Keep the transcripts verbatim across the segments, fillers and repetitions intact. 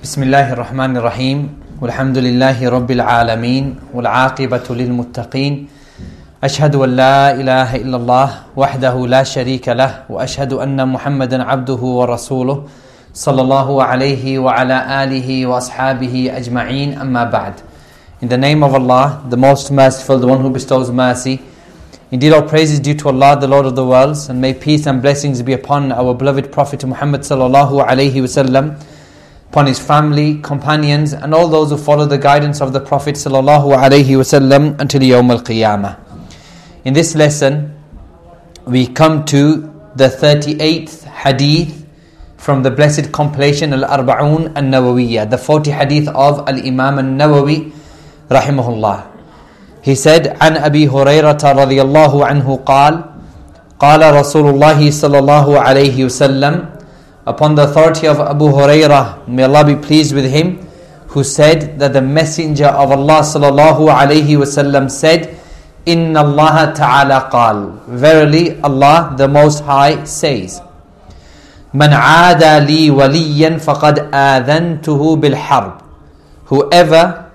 بسم الله الرحمن الرحيم والحمد لله رب العالمين والعاقبة للمتقين أشهد أن لا إله إلا الله وحده لا شريك له وأشهد أن محمدا عبده ورسوله صلى الله عليه وعلى آله وأصحابه أجمعين أما بعد. In the name of Allah, the most merciful, the one who bestows mercy. Indeed, all praise is due to Allah, the Lord of the worlds, and may peace and blessings be upon our beloved Prophet Muhammad sallallahu alaihi wasallam, upon his family, companions, and all those who follow the guidance of the Prophet sallallahu alaihi wasallam until Yawm al-Qiyamah. In this lesson, we come to the thirty-eighth hadith from the blessed compilation Al-Arba'un An-Nawawiyya, the forty hadith of Al-Imam An-Nawawi rahimahullah. He said, عن أبي هريرة رضي الله عنه قال قال رسول الله صلى الله عليه وسلم, upon the authority of Abu Hurairah, may Allah be pleased with him, who said that the Messenger of Allah sallallahu alaihi wasallam said, Inna Allah ta'ala qal, verily Allah the Most High says, Man aada li waliyan faqad adhantuhu bil harb, whoever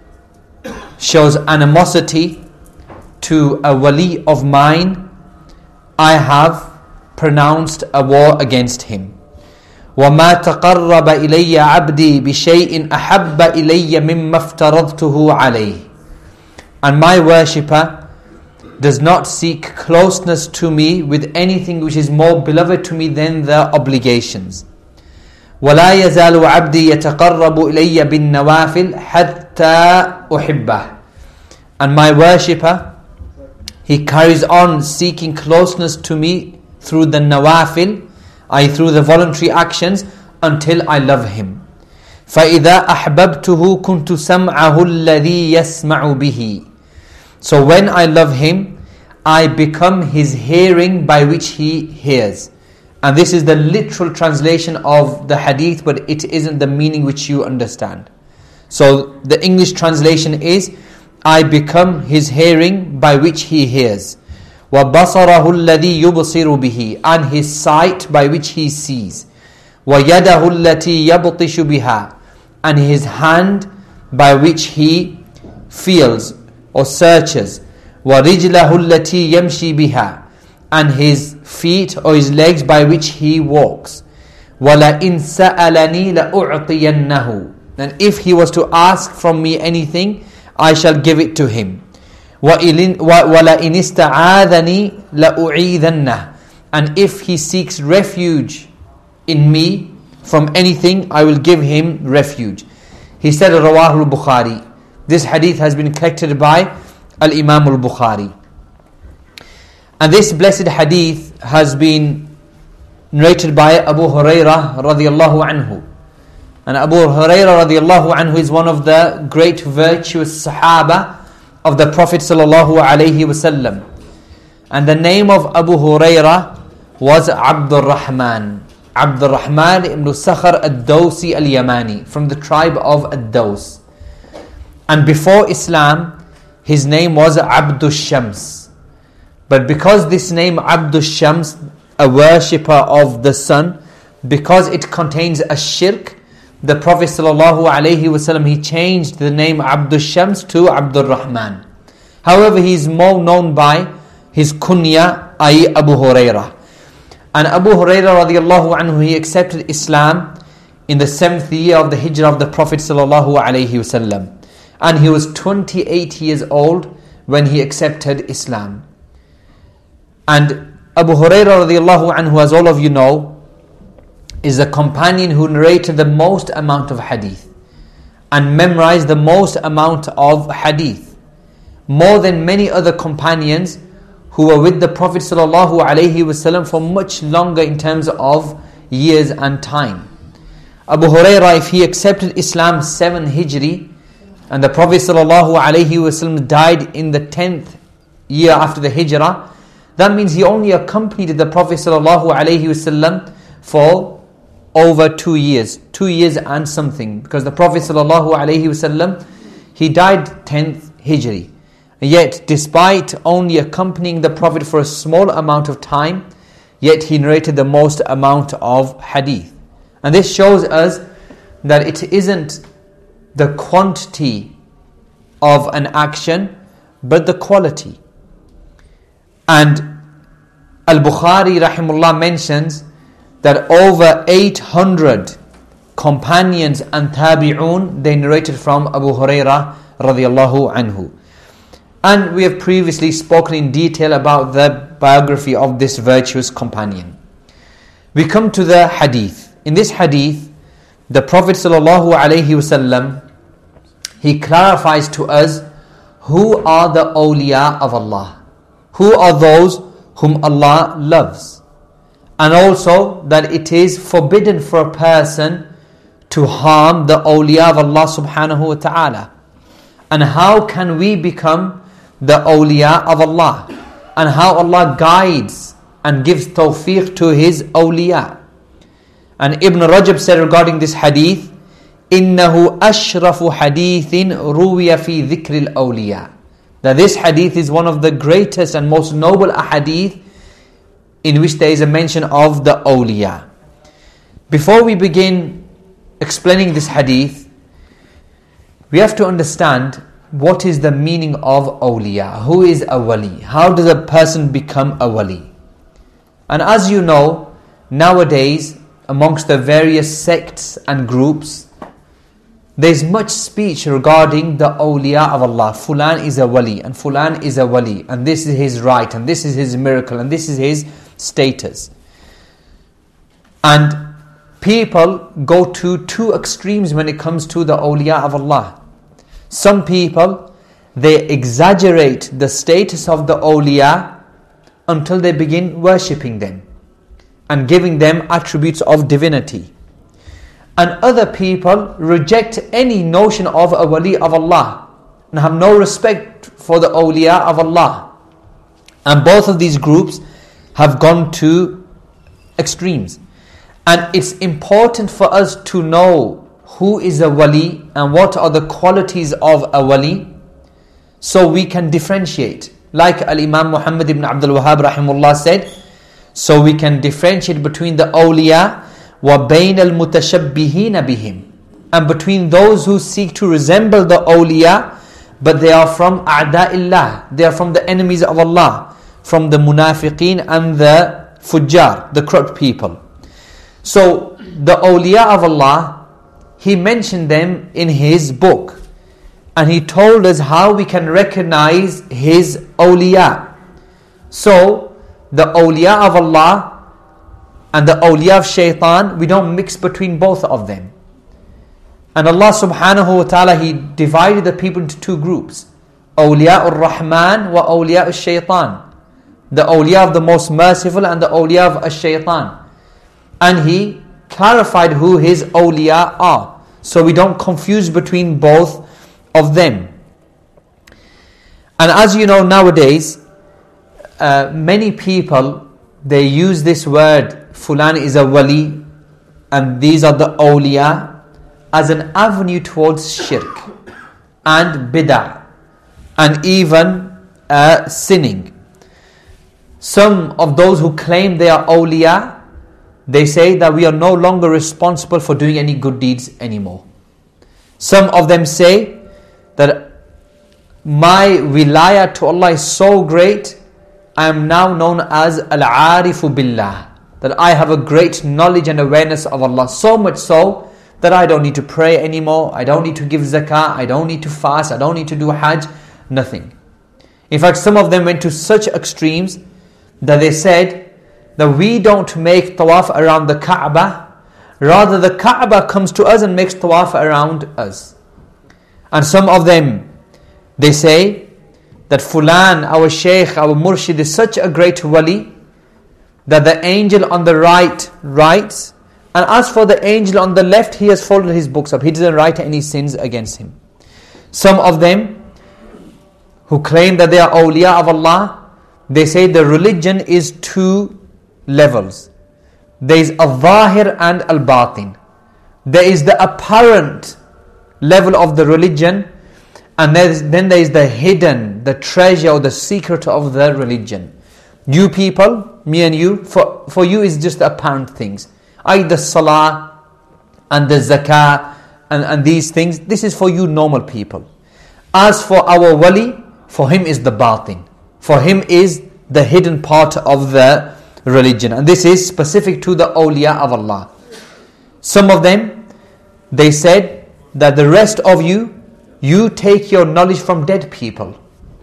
shows animosity to a wali of mine, I have pronounced a war against him. وَمَا تَقَرَّبَ إِلَيَّ عَبْدِي بِشَيْءٍ أَحَبَّ إِلَيَّ مِمَّا افْتَرَضْتُهُ عَلَيْهِ. And my worshipper does not seek closeness to me with anything which is more beloved to me than the obligations. وَلَا يَزَالُ عَبْدِي يَتَقَرَّبُ إِلَيَّ بِالنَّوَافِلِ حَتَّى أُحِبَّهُ. And my worshipper, he carries on seeking closeness to me through the nawafil, I through the voluntary actions, until I love him. فَإِذَا أَحْبَبْتُهُ كُنْتُ سَمْعَهُ الَّذِي يَسْمَعُ بِهِ. So when I love him, I become his hearing by which he hears. And this is the literal translation of the hadith, but it isn't the meaning which you understand. So the English translation is, I become his hearing by which he hears. وَبَصَرَهُ الَّذِي يُبْصِرُ بِهِ, and his sight by which he sees. وَيَدَهُ الَّتِي يَبْطِشُ بِهَا, and his hand by which he feels or searches. وَرِجْلَهُ الَّتِي يَمْشِي بِهَا, and his feet or his legs by which he walks. وَلَئِنْ سَأَلَنِي لَأُعْطِيَنَّهُ, and if he was to ask from me anything, I shall give it to him. وَلَئِنِ اسْتَعَاذَنِي لَأُعِيذَنَّهُ, and if he seeks refuge in me from anything, I will give him refuge. He said, Rawahul Bukhari. This hadith has been collected by Al-Imam al-Bukhari. And this blessed hadith has been narrated by Abu Hurairah radiyallahu anhu. And Abu Hurairah radiyallahu anhu is one of the great virtuous Sahaba of the Prophet sallallahu alaihi wasallam. And the name of Abu Hurairah was Abdul Rahman. Abdul Rahman ibn Sakhar ad-Dawsi al-Yamani, from the tribe of ad-Daws. And before Islam, his name was Abdul Shams. But because this name Abdul Shams, a worshipper of the sun, because it contains a shirk, the Prophet sallallahu alaihi wasallam, he changed the name Abdul Shams to Abdul Rahman. However, he is more known by his kunya, that is Abu Hurairah. And Abu Hurairah radiallahu anhu, he accepted Islam in the seventh year of the hijrah of the Prophet sallallahu alaihi wasallam. And he was twenty-eight years old when he accepted Islam. And Abu Hurairah radiallahu anhu, as all of you know, is the companion who narrated the most amount of hadith and memorized the most amount of hadith, more than many other companions who were with the Prophet sallallahu alaihi wasallam for much longer in terms of years and time. Abu Hurairah, if he accepted Islam seven Hijri, and the Prophet sallallahu alaihi wasallam died in the tenth year after the Hijrah, that means he only accompanied the Prophet sallallahu alaihi wasallam for over two years, two years and something, because the Prophet sallallahu alaihi wasallam, he died tenth Hijri. Yet, despite only accompanying the Prophet for a small amount of time, yet he narrated the most amount of hadith. And this shows us that it isn't the quantity of an action, but the quality. And Al-Bukhari rahimullah mentions that over eight hundred companions and tabi'un, they narrated from Abu Hurairah radiyallahu anhu. And we have previously spoken in detail about the biography of this virtuous companion. We come to the hadith. In this hadith, the Prophet sallallahu alaihi wasallam, he clarifies to us who are the awliya of Allah, who are those whom Allah loves, and also that it is forbidden for a person to harm the awliya of Allah subhanahu wa ta'ala. And how can we become the awliya of Allah, and how Allah guides and gives tawfiq to His awliya. And Ibn Rajab said regarding this hadith, إِنَّهُ أَشْرَفُ حَدِيثٍ رُوِيَ فِي ذِكْرِ الْأَوْلِيَا. That this hadith is one of the greatest and most noble ahadith in which there is a mention of the awliya. Before we begin explaining this hadith, we have to understand what is the meaning of awliya. Who is a wali? How does a person become a wali? And as you know, nowadays, amongst the various sects and groups, there is much speech regarding the awliya of Allah. Fulan is a wali, and Fulan is a wali, and this is his right, and this is his miracle, and this is his status. And people go to two extremes when it comes to the awliya of Allah. Some people, they exaggerate the status of the awliya until they begin worshipping them and giving them attributes of divinity. And other people reject any notion of a wali of Allah and have no respect for the awliya of Allah. And both of these groups have gone to extremes. And it's important for us to know who is a wali and what are the qualities of a wali, so we can differentiate. Like Al-Imam Muhammad ibn Abdul Wahhab rahimullah said, so we can differentiate between the awliya wa bayn al-mutashabbihina bihim, and between those who seek to resemble the awliya, but they are from a'da'illah, they are from the enemies of Allah, from the munafiqeen and the fujjar, the corrupt people. So the awliya of Allah, He mentioned them in His book, and He told us how we can recognize His awliya. So the awliya of Allah and the awliya of shaitan, we don't mix between both of them. And Allah subhanahu wa ta'ala, He divided the people into two groups, awliya ur-Rahman wa awliya ul-shaitan, the awliya of the most merciful and the awliya of ash-shaitan. And He clarified who His awliya are, so we don't confuse between both of them. And as you know, nowadays, uh, many people, they use this word, Fulan is a wali, and these are the awliya, as an avenue towards shirk and bid'ah, and even uh, sinning. Some of those who claim they are awliya, they say that we are no longer responsible for doing any good deeds anymore. Some of them say that my wilayah to Allah is so great, I am now known as Al-Arifu Billah, that I have a great knowledge and awareness of Allah, so much so that I don't need to pray anymore, I don't need to give zakah, I don't need to fast, I don't need to do hajj, nothing. In fact, some of them went to such extremes that they said that we don't make tawaf around the Kaaba, rather the Kaaba comes to us and makes tawaf around us. And some of them, they say that Fulan, our Shaykh, our Murshid is such a great wali that the angel on the right writes, and as for the angel on the left, he has folded his books up, he doesn't write any sins against him. Some of them who claim that they are awliya of Allah, they say the religion is two levels. There is al-zahir and al-batin. There is the apparent level of the religion, and there is, then there is the hidden, the treasure or the secret of the religion. You people, me and you, for, for you is just the apparent things. I the salah and the zakah and, and these things, this is for you normal people. As for our wali, for him is the batin. For him is the hidden part of the religion. And this is specific to the awliya of Allah. Some of them, they said that the rest of you, you take your knowledge from dead people.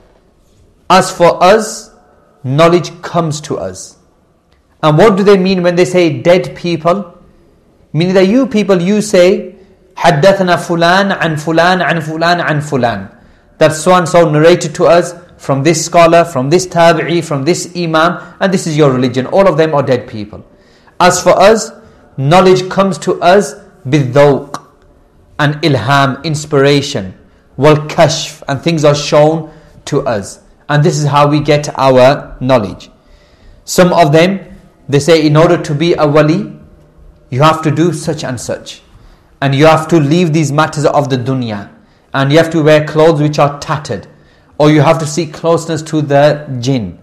As for us, knowledge comes to us. And what do they mean when they say dead people? Meaning that you people, you say, حدثنا فلان عن فلان عن فلان عن فلان. That so and so narrated to us from this scholar, from this tabi'i, from this imam, and this is your religion. All of them are dead people. As for us, knowledge comes to us bidhawq, and ilham, inspiration, wal kashf, and things are shown to us. And this is how we get our knowledge. Some of them, they say in order to be a wali, you have to do such and such. And you have to leave these matters of the dunya. And you have to wear clothes which are tattered. Or you have to seek closeness to the jinn.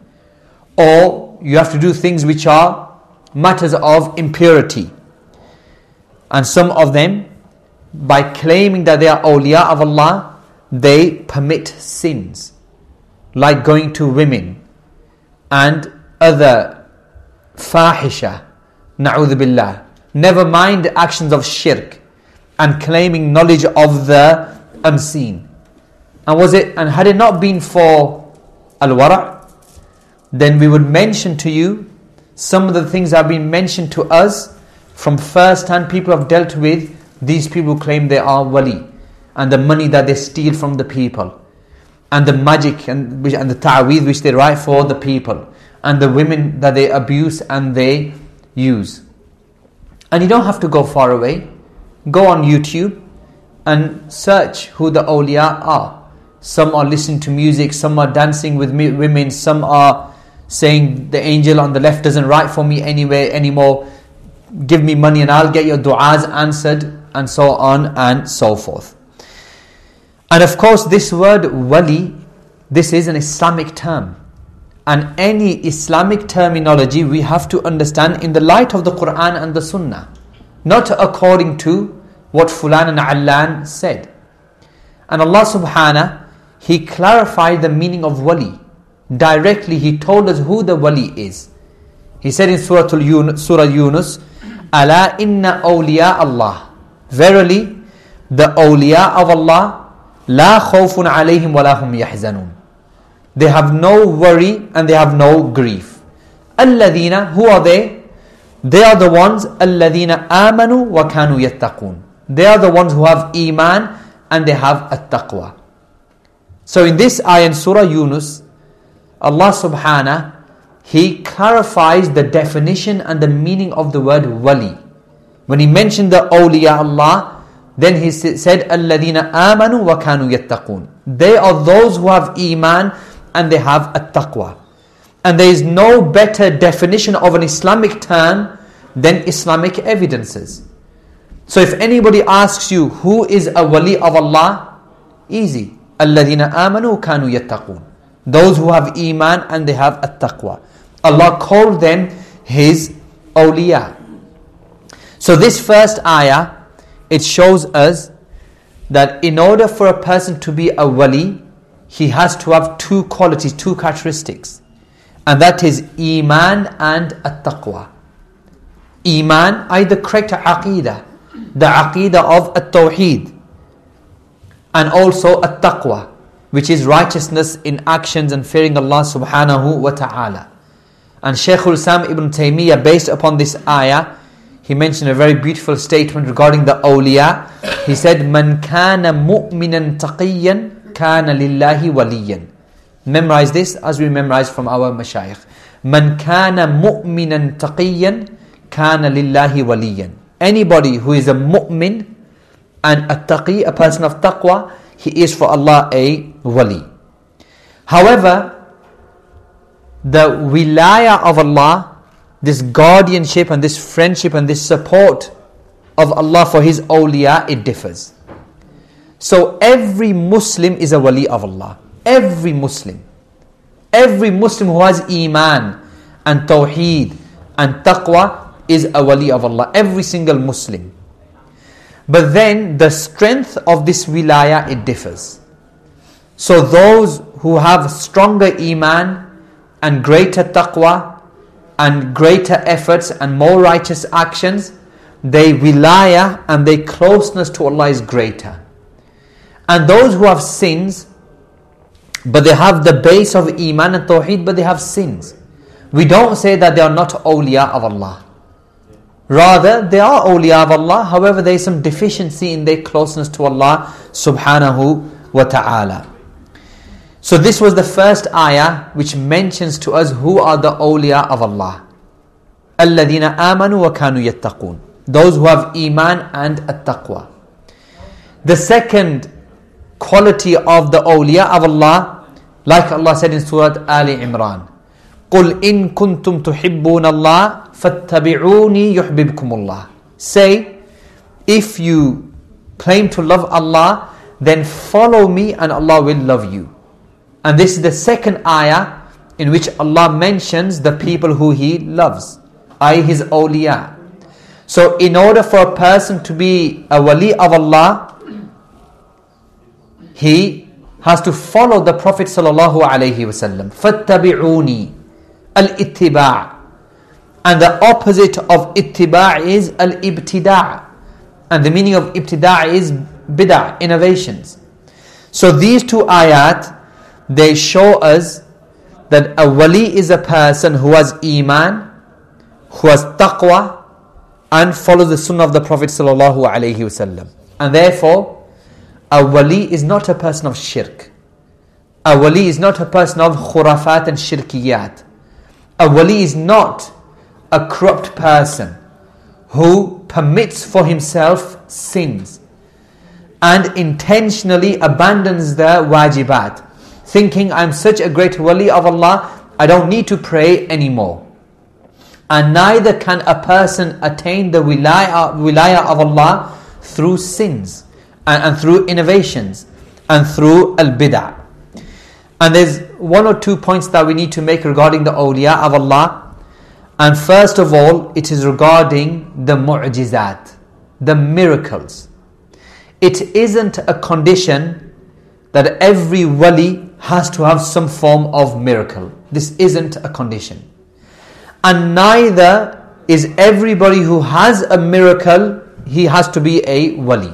Or you have to do things which are matters of impurity. And some of them, by claiming that they are awliya of Allah, they permit sins. Like going to women and other fahisha, na'udhu billah. Never mind the actions of shirk and claiming knowledge of the unseen. And was it, and had it not been for al-wara', then we would mention to you some of the things that have been mentioned to us from first-hand people who have dealt with these people who claim they are wali, and the money that they steal from the people, and the magic and, and the ta'weed which they write for the people, and the women that they abuse and they use. And you don't have to go far away. Go on YouTube and search who the awliya are. Some are listening to music, some are dancing with women, some are saying the angel on the left doesn't write for me anywhere anymore. Give me money and I'll get your du'as answered, and so on and so forth. And of course this word wali, this is an Islamic term. And any Islamic terminology we have to understand in the light of the Quran and the Sunnah. Not according to what Fulan and Allan said. And Allah subhanahu, He clarified the meaning of wali. Directly He told us who the wali is. He said in Surah Yunus, Surah Yunus, Ala inna awliya Allah. Verily, the awliya of Allah, la khawfun alayhim wa lahum yahzanun. They have no worry and they have no grief. Alladhina, who are they? They are the ones, alladhina amanu wa kanu yattaqun. They are the ones who have iman and they have at-taqwa. So in this ayah in Surah Yunus, Allah subhanahu, He clarifies the definition and the meaning of the word wali. When He mentioned the awliya Allah, then He said, alladhina amanu wa kanu yattaqun. They are those who have iman and they have at-taqwa. And there is no better definition of an Islamic term than Islamic evidences. So if anybody asks you who is a wali of Allah, easy. Alladhina amanu kanu yattaqun. Those who have iman and they have at-taqwa. Allah called them His awliya. So this first ayah, it shows us that in order for a person to be a wali, he has to have two qualities, two characteristics. And that is iman and at-taqwa. Iman, either correct aqidah, the aqidah of at-tawheed, and also at-taqwa, which is righteousness in actions and fearing Allah subhanahu wa ta'ala. And Shaykhul Islam Ibn Taymiyyah, based upon this ayah, he mentioned a very beautiful statement regarding the awliya. He said, Man kana mu'minan taqiyyan kana lillahi waliyan. Memorize this as we memorize from our mashayikh. Man kana mu'minan taqiyyan kana lillahi waliyan. Anybody who is a mu'min and a taqi, a person of taqwa, he is for Allah a wali. However, the wilaya of Allah, this guardianship and this friendship and this support of Allah for His awliya, it differs. So every Muslim is a wali of Allah. Every Muslim. Every Muslim who has iman and tawheed and taqwa is a wali of Allah. Every single Muslim. But then the strength of this wilaya, it differs. So those who have stronger iman and greater taqwa and greater efforts and more righteous actions, their wilaya and their closeness to Allah is greater. And those who have sins, but they have the base of iman and tawheed, but they have sins, we don't say that they are not awliya of Allah. Rather, they are awliya of Allah, however there is some deficiency in their closeness to Allah subhanahu wa ta'ala. So this was the first ayah which mentions to us who are the awliya of Allah. الَّذِينَ آمَنُوا وَكَانُوا يَتَّقُونَ, those who have iman and at-taqwa. The second quality of the awliya of Allah, like Allah said in Surah Ali Imran, قُلْ إِن كُنْتُمْ تُحِبُّونَ اللَّهَ فَاتَّبِعُونِي يُحْبِبْكُمُ اللَّهِ. Say, if you claim to love Allah, then follow me and Allah will love you. And this is the second ayah in which Allah mentions the people who He loves, that is His awliya. So in order for a person to be a wali of Allah, he has to follow the Prophet sallallahu alaihi wasallam. فَاتَّبِعُونِي al-ittiba'. And the opposite of ittiba' is al-ibtida'. And the meaning of ibtida' is bid'ah, innovations. So these two ayat, they show us that a wali is a person who has iman, who has taqwa, and follows the sunnah of the Prophet sallallahu alaihi wasallam. And therefore, a wali is not a person of shirk. A wali is not a person of khurafat and shirkiyat. A wali is not a corrupt person who permits for himself sins and intentionally abandons the wajibat, thinking, I'm such a great wali of Allah, I don't need to pray anymore. And neither can a person attain the wilaya, wilaya of Allah through sins and, and through innovations and through al-bid'ah. And there's one or two points that we need to make regarding the awliya of Allah. And first of all, it is regarding the mu'jizat, the miracles. It isn't a condition that every wali has to have some form of miracle. This isn't a condition. And neither is everybody who has a miracle, he has to be a wali.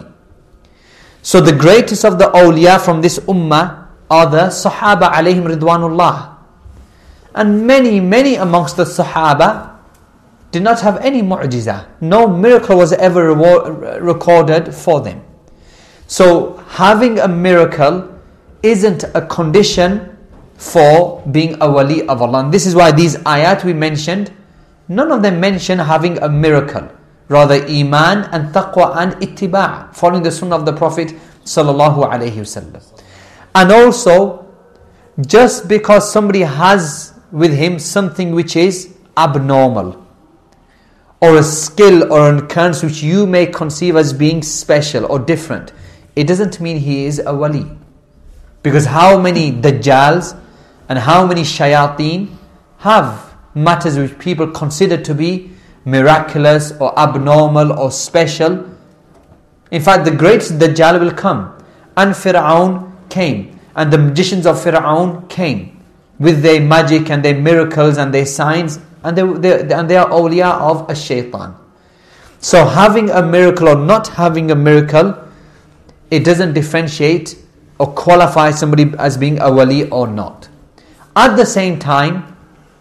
So the greatest of the awliya from this ummah are the Sahaba alayhim ridwanullah. And many, many amongst the Sahaba did not have any mu'jiza. No miracle was ever reward, recorded for them. So having a miracle isn't a condition for being a wali of Allah. And this is why these ayat we mentioned, none of them mention having a miracle. Rather iman and taqwa and ittiba', following the sunnah of the Prophet sallallahu alaihi wasallam. And also, just because somebody has with him something which is abnormal, or a skill or an occurrence which you may conceive as being special or different, it doesn't mean he is a wali. Because how many dajjals and how many shayateen have matters which people consider to be miraculous or abnormal or special. In fact, the greatest dajjal will come. And Fir'aun came. And the magicians of Fir'aun came with their magic and their miracles and their signs. And they, they, and they are awliya of a shaitan. So having a miracle or not having a miracle, it doesn't differentiate or qualify somebody as being a wali or not. At the same time,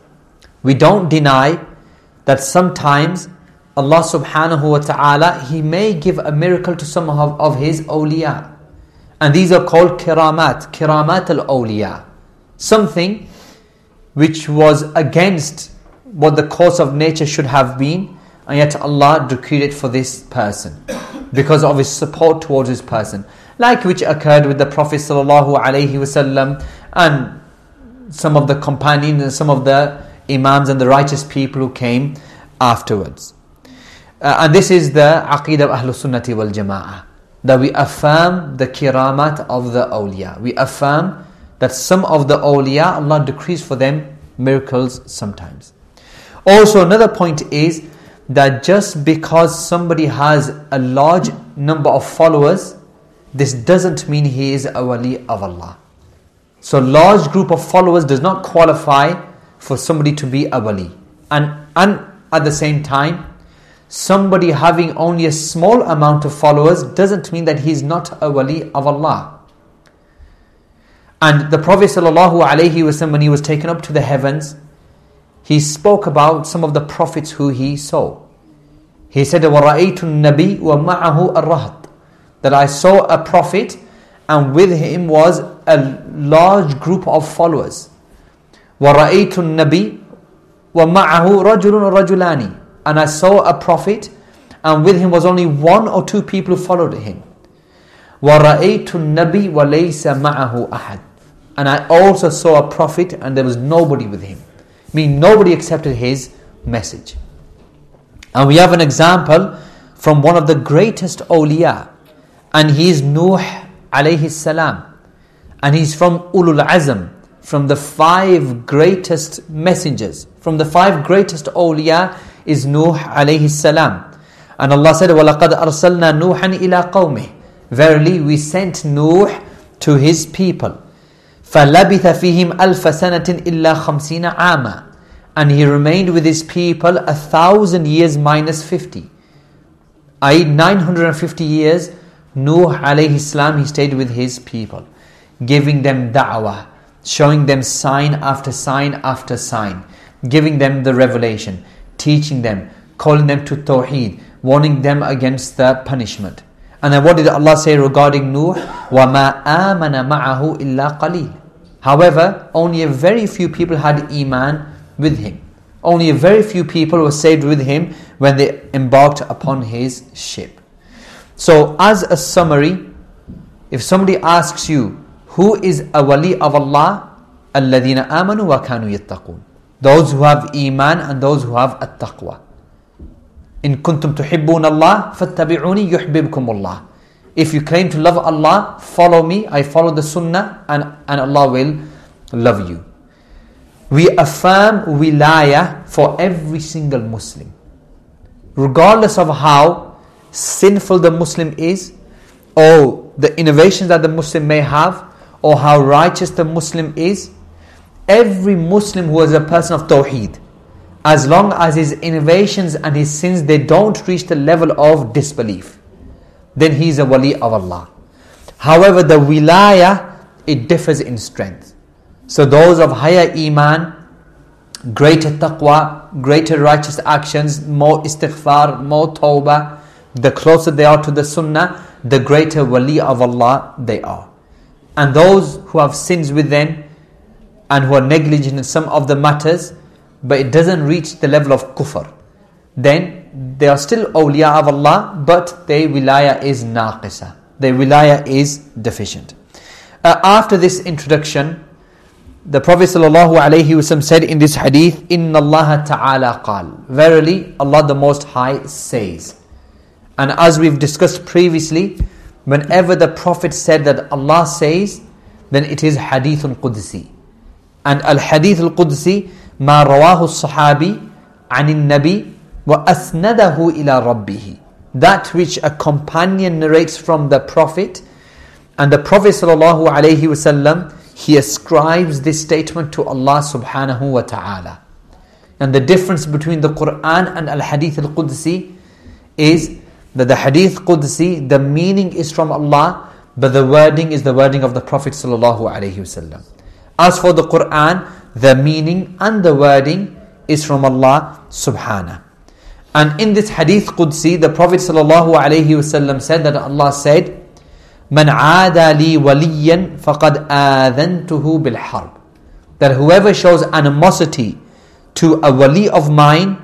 we don't deny that sometimes Allah subhanahu wa ta'ala, He may give a miracle to some of, of His awliya. And these are called kiramat, kiramat al-awliya. Something which was against what the course of nature should have been, and yet Allah decreed it for this person because of His support towards this person. Like which occurred with the Prophet sallallahu alaihi wasallam and some of the companions and some of the imams and the righteous people who came afterwards. Uh, and this is the aqeedah of Ahlus Sunnati wal Jama'ah, that we affirm the kiramat of the awliya. We affirm that some of the awliya, Allah decrees for them miracles sometimes. Also another point is that just because somebody has a large number of followers, this doesn't mean he is a wali of Allah. So large group of followers does not qualify for somebody to be a wali. And, and at the same time, somebody having only a small amount of followers doesn't mean that he's not a wali of Allah. And the Prophet ﷺ, when he was taken up to the heavens, he spoke about some of the prophets who he saw. He said, وَرَأَيْتُ النَّبِيُّ وَمَعَهُ الرَّهْطِ, that I saw a prophet and with him was a large group of followers. وَرَأَيْتُ النَّبِيُّ وَمَعَهُ رَجُلٌ رَجُلَانِ, and I saw a prophet and with him was only one or two people who followed him. وَرَأَيْتُ النَّبِيُّ وَلَيْسَ مَعَهُ أَحَدٌ, and I also saw a prophet and there was nobody with him. Meaning nobody accepted his message. And we have an example from one of the greatest awliya, and he is Nuh alayhi salam, and he's from Ulul Azm, from the five greatest messengers. From the five greatest awliya is Nuh alayhi salam. And Allah said, وَلَقَدْ أَرْسَلْنَا نُوحًا إِلَىٰ قَوْمِهِ, verily we sent Nuh to his people. فَلَبِثَ فِيهِمْ أَلْفَ سَنَةٍ إِلَّا خَمْسِينَ عَامًا, and he remained with his people a thousand years minus fifty. that is nine hundred fifty years. Nuh alayhi salam, he stayed with his people, giving them da'wah, showing them sign after sign after sign, giving them the revelation, teaching them, calling them to tawheed, warning them against the punishment. And then what did Allah say regarding Nuh? وَمَا آمَنَ مَعَهُ إِلَّا قَلِيلٌ. However, only a very few people had iman with him. Only a very few people were saved with him when they embarked upon his ship. So as a summary, if somebody asks you, who is a wali of Allah? الَّذِينَ آمَنُوا وَكَانُوا يَتَّقُونَ, those who have iman and those who have at-taqwa. إِن كُنتُمْ تُحِبُّونَ اللَّهِ فَاتَّبِعُونِي يُحْبِبْكُمُ اللَّهِ. If you claim to love Allah, follow me, I follow the sunnah, and, and Allah will love you. We affirm wilaya for every single Muslim, regardless of how sinful the Muslim is, or the innovations that the Muslim may have, or how righteous the Muslim is. Every Muslim who is a person of tawheed, as long as his innovations and his sins, they don't reach the level of disbelief, then he is a wali of Allah. However, the wilaya, it differs in strength. So those of higher iman, greater taqwa, greater righteous actions, more istighfar, more tawbah, the closer they are to the sunnah, the greater wali of Allah they are. And those who have sins with them and who are negligent in some of the matters, but it doesn't reach the level of kufr, then they are still awliya of Allah, but their wilaya is naqisa. Their wilaya is deficient. Uh, after this introduction, the Prophet ﷺ said in this hadith, إِنَّ اللَّهَ تَعَالَى قَالَ, verily Allah the Most High says. And as we've discussed previously, whenever the Prophet said that Allah says, then it is hadithun qudsi. And al-hadith al-qudsi ma rawahu as-sahabi anin nabi wa asnadahu ila rabbihi, that which a companion narrates from the Prophet, and the Prophet sallallahu alaihi wasallam, he ascribes this statement to Allah subhanahu wa ta'ala. And the difference between the Quran and al-hadith al-qudsi is that the hadith qudsi, the meaning is from Allah, but the wording is the wording of the Prophet sallallahu alaihi wasallam. As for the Quran, the meaning and the wording is from Allah subhanahu. And in this hadith qudsi, the Prophet sallallahu alaihi wasallam said that Allah said, "Man aada li waliyan faqad adhantuhu bil harb." That whoever shows animosity to a wali of mine,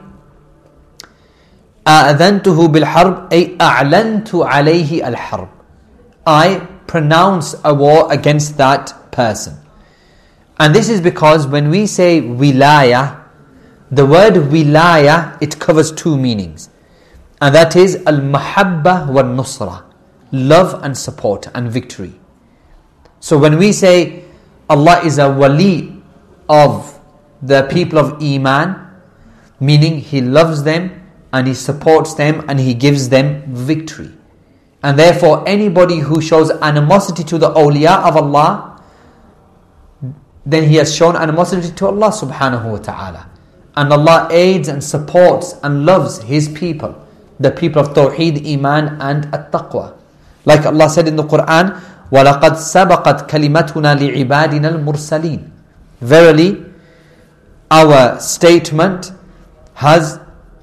adhantuhu bil harb, ay a'lantu alayhi al harb, I pronounce a war against that person. And this is because when we say wilaya, the word wilaya, it covers two meanings. And that is al-mahabba wal-nusra, love and support and victory. So when we say Allah is a wali of the people of Iman, meaning He loves them and He supports them and He gives them victory. And therefore anybody who shows animosity to the awliya of Allah, then he has shown animosity to Allah subhanahu wa ta'ala. And Allah aids and supports and loves His people, the people of Tawheed, Iman and At-Taqwa. Like Allah said in the Quran, وَلَقَدْ سَبَقَتْ كَلِمَتُنَا لِعِبَادِنَا الْمُرْسَلِينَ. Verily, our statement has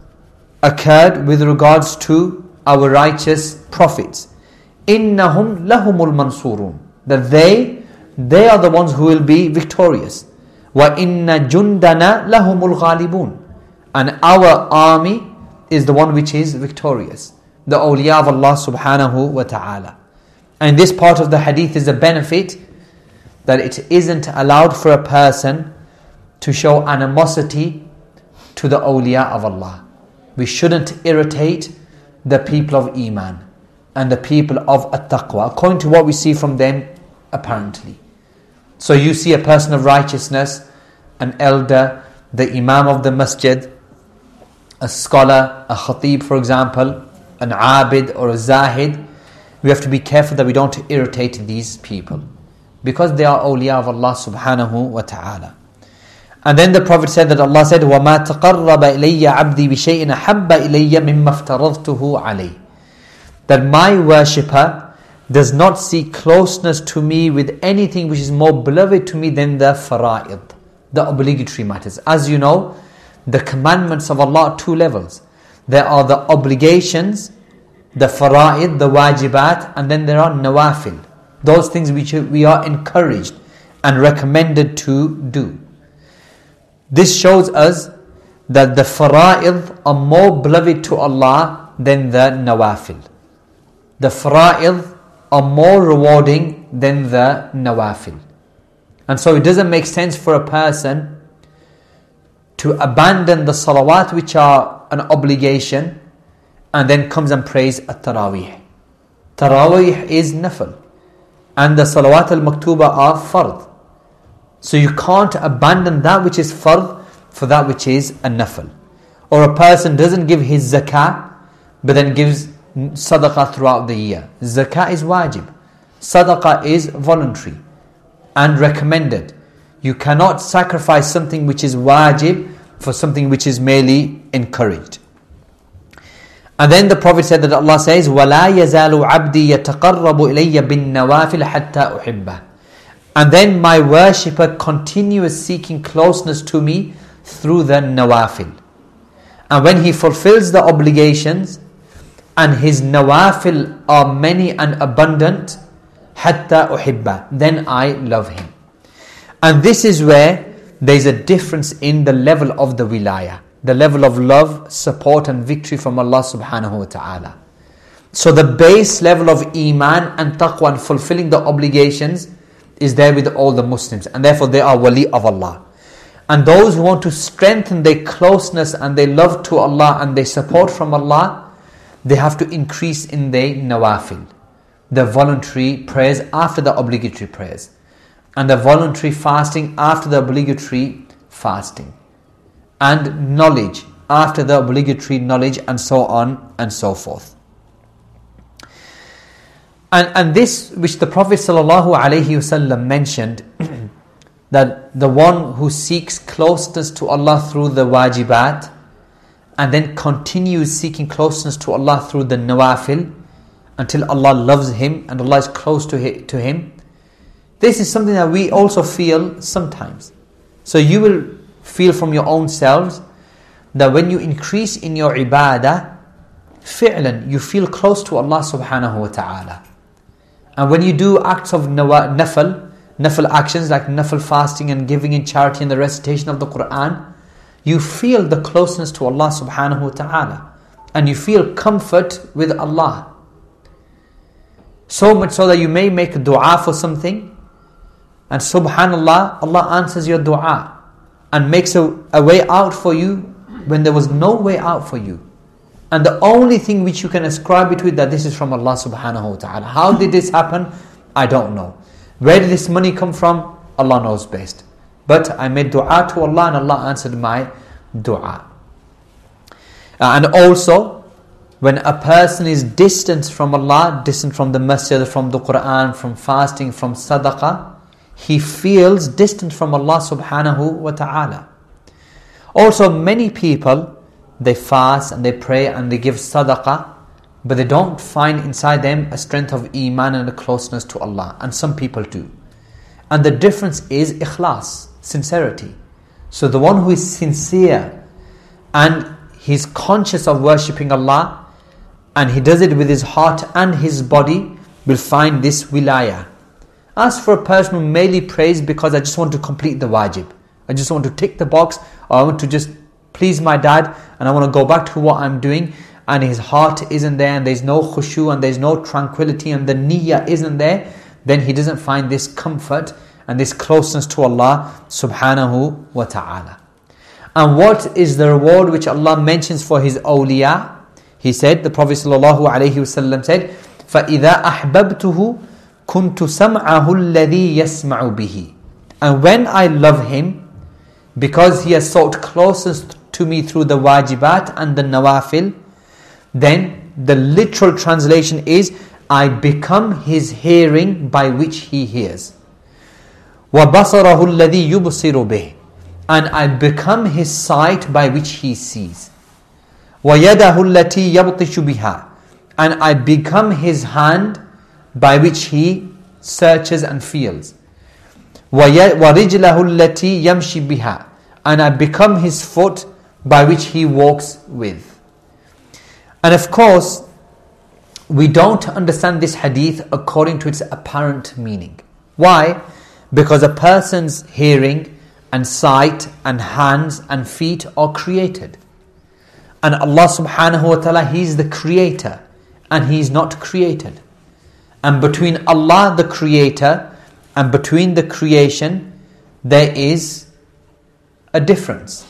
occurred with regards to our righteous prophets. إِنَّهُمْ لَهُمُ الْمَنْصُورُونَ. That they, they are the ones who will be victorious. وَإِنَّ جُنْدَنَا لَهُمُ الْغَالِبُونَ. And our army is the one which is victorious. The awliya of Allah subhanahu wa ta'ala. And this part of the hadith is a benefit that it isn't allowed for a person to show animosity to the awliya of Allah. We shouldn't irritate the people of Iman and the people of At-Taqwa, according to what we see from them apparently. So you see a person of righteousness, an elder, the imam of the masjid, a scholar, a khatib for example, an abid or a zahid. We have to be careful that we don't irritate these people, because they are awliya of Allah subhanahu wa ta'ala. And then the Prophet said that Allah said, وَمَا تَقَرَّبَ إِلَيَّ عَبْدِي بِشَيْءٍ أَحَبَّ إِلَيَّ مِمَّا افْتَرَضْتُهُ عَلَيْهِ. That my worshipper does not seek closeness to me with anything which is more beloved to me than the fara'id, the obligatory matters. As you know, the commandments of Allah are two levels. There are the obligations, the fara'id, the wajibat, and then there are nawafil, those things which we are encouraged and recommended to do. This shows us that the fara'id are more beloved to Allah than the nawafil. The fara'id are more rewarding than the nawafil. And so it doesn't make sense for a person to abandon the salawat which are an obligation and then comes and prays at-tarawih. Tarawih is nafil and the salawat al-maktuba are fard. So you can't abandon that which is fard for that which is a nafil. Or a person doesn't give his zakah but then gives sadaqah throughout the year. Zakah is wajib. Sadaqah is voluntary and recommended. You cannot sacrifice something which is wajib for something which is merely encouraged. And then the Prophet said that Allah says, وَلَا يَزَالُ عَبْدِي يَتَقَرَّبُ إِلَيَّ بِالنَّوَافِلِ حَتَّى أُحِبَّهُ. And then my worshipper continues seeking closeness to me through the nawafil. And when he fulfills the obligations and his nawafil are many and abundant, حَتَّى أُحِبَّهُ, then I love him. And this is where there is a difference in the level of the wilayah, the level of love, support and victory from Allah subhanahu wa ta'ala. So the base level of iman and taqwa and fulfilling the obligations is there with all the Muslims, and therefore they are wali of Allah. And those who want to strengthen their closeness and their love to Allah and their support from Allah, they have to increase in their nawafil, the voluntary prayers after the obligatory prayers, and the voluntary fasting after the obligatory fasting, and knowledge after the obligatory knowledge, and so on and so forth. And, and this which the Prophet ﷺ mentioned, that the one who seeks closeness to Allah through the wajibat and then continues seeking closeness to Allah through the nawafil until Allah loves him and Allah is close to him, this is something that we also feel sometimes. So you will feel from your own selves that when you increase in your ibadah, fi'lan, you feel close to Allah subhanahu wa ta'ala. And when you do acts of nafal, nafal actions like nafal fasting and giving in charity and the recitation of the Quran, you feel the closeness to Allah subhanahu wa ta'ala. And you feel comfort with Allah. So much so that you may make a dua for something, and subhanallah, Allah answers your dua and makes a, a way out for you when there was no way out for you. And the only thing which you can ascribe it with, that this is from Allah subhanahu wa ta'ala. How did this happen? I don't know. Where did this money come from? Allah knows best. But I made dua to Allah and Allah answered my dua. Uh, and also, when a person is distant from Allah, distant from the masjid, from the Quran, from fasting, from sadaqah, he feels distant from Allah subhanahu wa ta'ala. Also, many people, they fast and they pray and they give sadaqah, but they don't find inside them a strength of iman and a closeness to Allah. And some people do. And the difference is ikhlas, sincerity. So the one who is sincere and he's conscious of worshipping Allah, and he does it with his heart and his body, will find this wilayah. As for a person who merely prays because I just want to complete the wajib, I just want to tick the box, or I want to just please my dad and I want to go back to what I'm doing, and his heart isn't there and there's no khushu and there's no tranquility and the niyyah isn't there, then he doesn't find this comfort and this closeness to Allah subhanahu wa ta'ala. And what is the reward which Allah mentions for His awliya? He said, the Prophet sallallahu alaihi wasallam said, فَإِذَا أَحْبَبْتُهُ كُنْتُ سَمْعَهُ الَّذِي يَسْمَعُ بِهِ. And when I love him, because he has sought closest to me through the wajibat and the nawafil, then the literal translation is, I become his hearing by which he hears. وَبَصَرَهُ الَّذِي يُبْصِرُ بِهِ. And I become his sight by which he sees. وَيَدَهُ الَّتِي يَبْطِشُ بِهَا. And I become his hand by which he searches and feels. وَرِجْلَهُ الَّتِي يَمْشِي بِهَا. And I become his foot by which he walks with. And of course, we don't understand this hadith according to its apparent meaning. Why? Because a person's hearing and sight and hands and feet are created. And Allah subhanahu wa ta'ala, He is the creator and He is not created. And between Allah the creator and between the creation, there is a difference.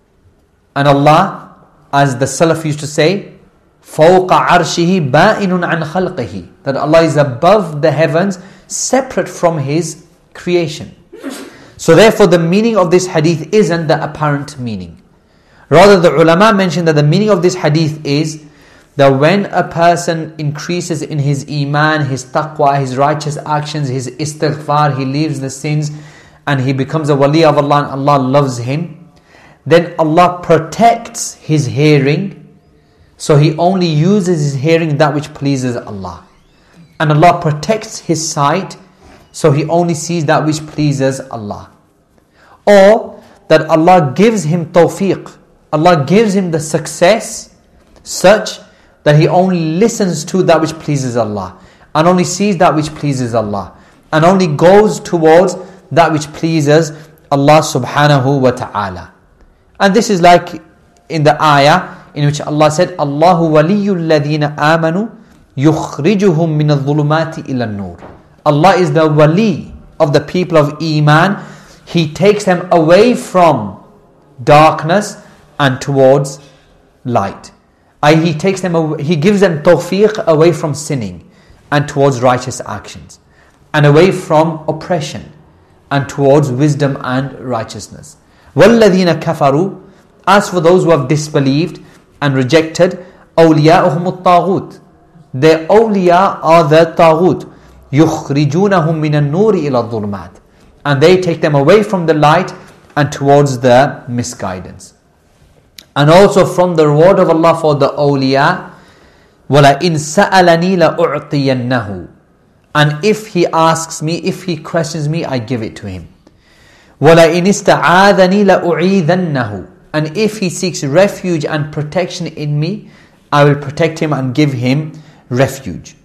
And Allah, as the Salaf used to say, فَوْقَ عَرْشِهِ بَائِنٌ عَنْ خَلْقِهِ. That Allah is above the heavens, separate from His creation. So therefore the meaning of this hadith isn't the apparent meaning. Rather, the ulama mentioned that the meaning of this hadith is that when a person increases in his iman, his taqwa, his righteous actions, his istighfar, he leaves the sins and he becomes a wali of Allah and Allah loves him, then Allah protects his hearing, so he only uses his hearing that which pleases Allah. And Allah protects his sight, so he only sees that which pleases Allah. Or that Allah gives him tawfiq, Allah gives him the success such that he only listens to that which pleases Allah, and only sees that which pleases Allah, and only goes towards that which pleases Allah subhanahu wa ta'ala. And this is like in the ayah in which Allah said, Allahu waliyul ladhina amanu yukhrijuhum min al-dhulumati ila an-nur. Allah is the wali of the people of iman. He takes them away from darkness and towards light. I, he takes them away, He gives them tawfiq away from sinning and towards righteous actions, and away from oppression and towards wisdom and righteousness. وَالَّذِينَ كَفَرُوا. As for those who have disbelieved and rejected, أَوْلِيَاؤُهُمُ الطَّاغُوتِ. Their awliya are the taghut. يُخْرِجُونَهُم مِّنَ النُّورِ إِلَى الظُّلُمَاتِ. And they take them away from the light and towards the misguidance. And also from the reward of Allah for the awliya, وَلَئِنْ سَأَلَنِي لَأُعْطِيَنَّهُ. And if he asks me, if he questions me, I give it to him. وَلَئِنْ اسْتَعَاذَنِي لَأُعِيذَنَّهُ. And if he seeks refuge and protection in me, I will protect him and give him refuge.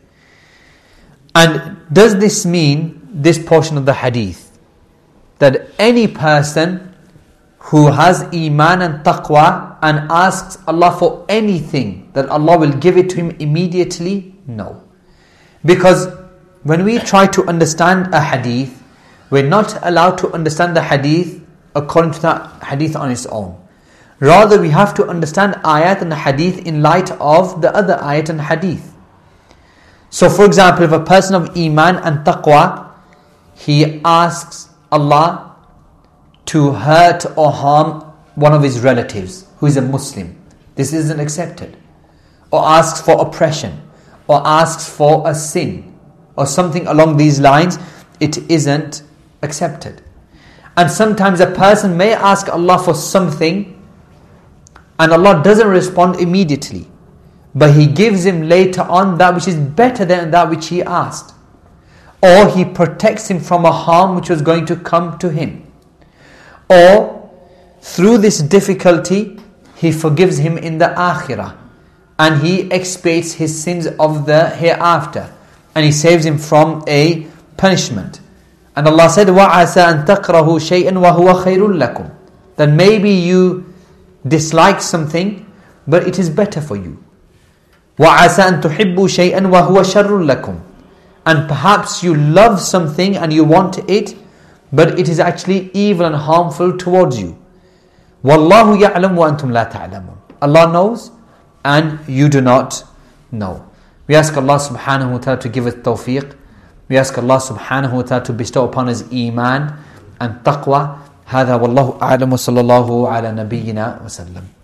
And does this mean, this portion of the hadith, that any person who has iman and taqwa and asks Allah for anything, that Allah will give it to him immediately? No. Because when we try to understand a hadith, we're not allowed to understand the hadith according to that hadith on its own. Rather, we have to understand ayat and hadith in light of the other ayat and hadith. So for example, if a person of iman and taqwa, he asks Allah to hurt or harm one of his relatives who is a Muslim, this isn't accepted. Or asks for oppression, or asks for a sin, or something along these lines, it isn't accepted. And sometimes a person may ask Allah for something, and Allah doesn't respond immediately, but He gives him later on that which is better than that which he asked. Or He protects him from a harm which was going to come to him. Or through this difficulty, He forgives him in the akhirah, and He expiates his sins of the hereafter, and He saves him from a punishment. And Allah said, وَعَسَىٰ أَن تَكْرَهُ شَيْئًا وَهُوَ خَيْرٌ لَكُمْ. That maybe you dislike something, but it is better for you. وَعَسَىٰ أَن تُحِبُّوا شَيْئًا وَهُوَ شَرٌ لَكُمْ. And perhaps you love something and you want it, but it is actually evil and harmful towards you. وَاللَّهُ يَعْلَمُ وَأَنْتُمْ لَا تَعْلَمُونَ. Allah knows and you do not know. We ask Allah subhanahu wa ta'ala to give us tawfiq. We ask Allah subhanahu wa ta'ala to bestow upon us iman and taqwa. هذا والله أعلم وصلى الله على نبينا وسلم.